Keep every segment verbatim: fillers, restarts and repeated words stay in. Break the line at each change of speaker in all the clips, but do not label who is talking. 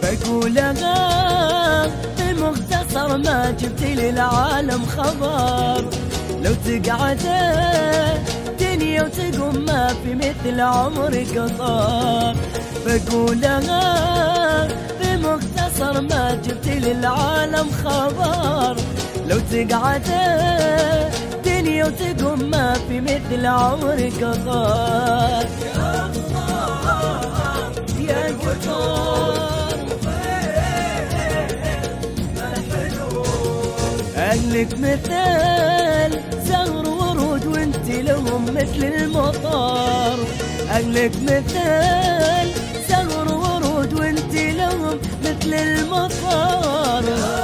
بقولها بمختصر ما جبت للعالم خبر. لو تقعد دنيا وتقوم ما في مثل عمرك قطار. بقولها بمختصر ما جبت للعالم خبر. لو تقعد دنيا وتقوم ما في مثل عمرك قطار. يا قطار أهلك مثل زهر ورود وانت لهم مثل المطر. أهلك مثل زهر ورود وانت لهم مثل المطر.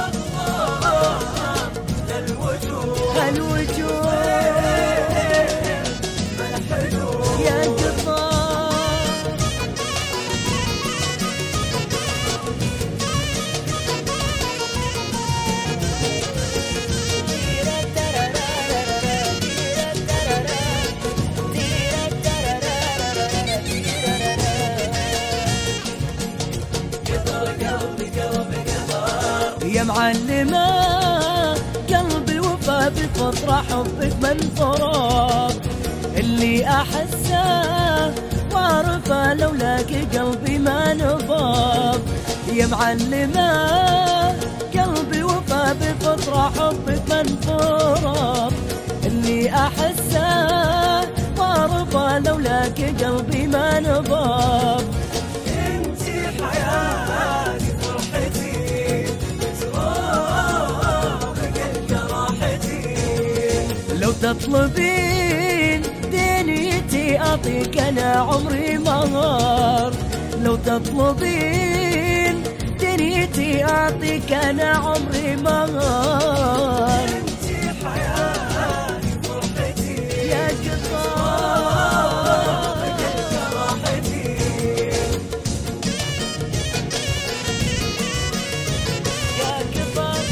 الوجوه الوجوه يا قطار يا معلمة قلبي وفى بفطرة حبك من فراق. اللي أحسه وأعرفه لولاك قلبي ما نفاق. يا معلمة قلبي وفى بفطرة حبك من فراق. اللي أحسه وأعرفه لولاك قلبي ما نفاق. انتي حياتي فرحتي لو تطلبين دنيتي أعطيك أنا عمري مهار. لو تطلبين دنيتي أعطيك أنا عمري مهار. انتي حياتي فرحتي يا قطار راحتي. يا قطار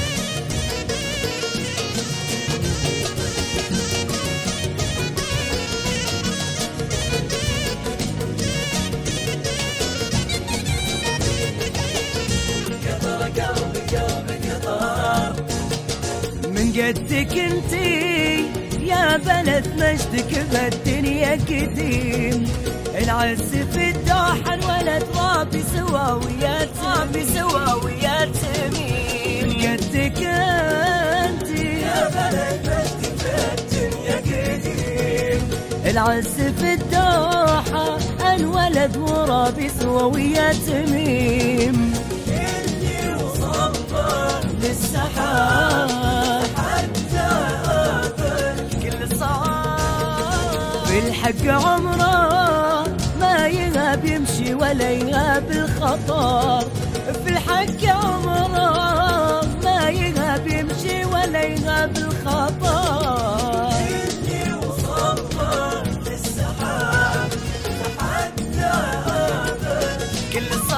من قدك انتي يا بلد مجدك بالدنيا قديم. العز في الدوحة الولد رابي سواويات رابي سواويات مين. من قدك انتي يا بلد مجدك بالدنيا قديم. العز في الدوحة الولد ورابي سواويات مين. للسحاب حتى أقبل كل صعاب. في الحق عمره ما يغاب يمشي ولا يغاب الخطر. في الحق عمره ما يغاب يمشي ولا يغاب الخطر. إني وصبر للسحاب حتى أقبل كل صعاب.